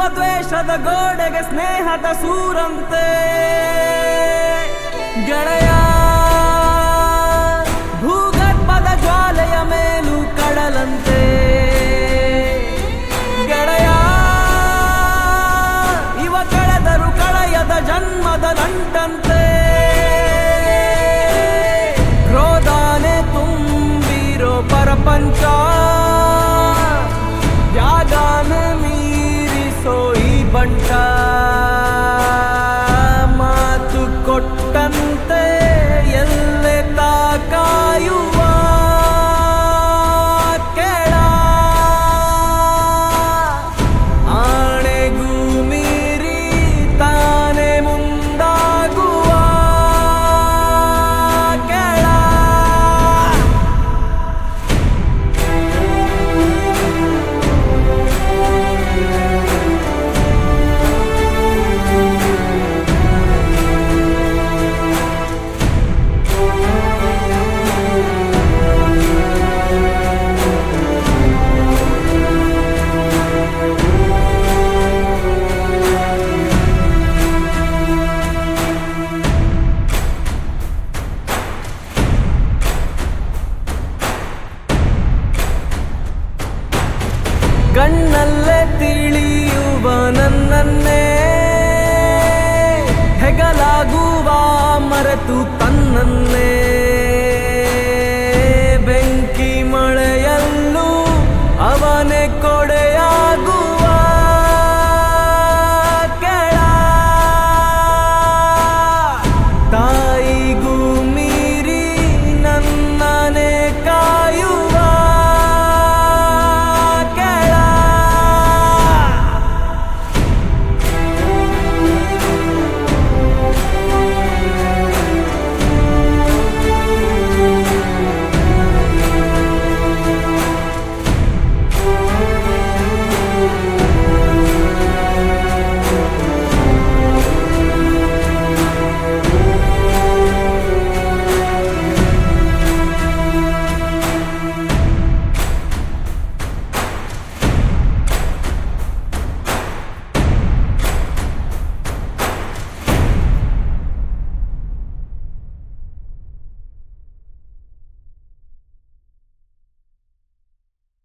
ದ್ವೇಷದ ಗೋಡೆಗೆ ಸ್ನೇಹದ ಸೂರಂತೆ ಗೆಳೆಯ, ಭೂಗರ್ಭದ ಜ್ವಾಲೆಯ ಮೇಲೂ ಕಡಲಂತೆ ಗೆಳೆಯ, ಇವ ಕಳೆದರು ಕಳೆಯದ ಜನ್ಮದ ನಂಟಂತೆ. ಕ್ರೋಧಾನೆ ತುಂಬಿರೋ ಪರಪಂಚ, ತ್ಯಾಗಾನ ಮೀರಿಸೋ ಈ ಬಂಟ, ಮಾತು ಕೊಟ್ಟಂತೆ ಎಲ್ಲೆ ಕಾಯುವ ಕೆಳ, ಆಣೆಗೂ ಮೀರಿ ತಾನೆ ಮುಂದಾಗುವ ಕೆಳ. ಕಣ್ಣಲ್ಲೇ ತಿಳಿಯುವ ನನ್ನನ್ನೇ ಹೆಗಲಾಗುವ ಮರೆತು ತನ್ನನ್ನೇ, ಬೆಂಕಿ ಮಳೆಯಲ್ಲೂ ಅವನೇ